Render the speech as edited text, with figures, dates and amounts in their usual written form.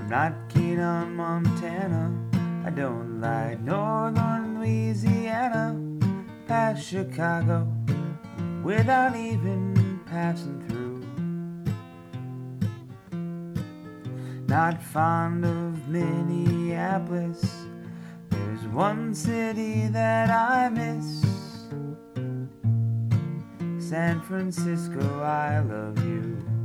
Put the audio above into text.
I'm not keen on Montana. I don't like northern Louisiana. Past Chicago without even passing through. Not fond of Minneapolis. There's one city that I miss. San Francisco, I love you.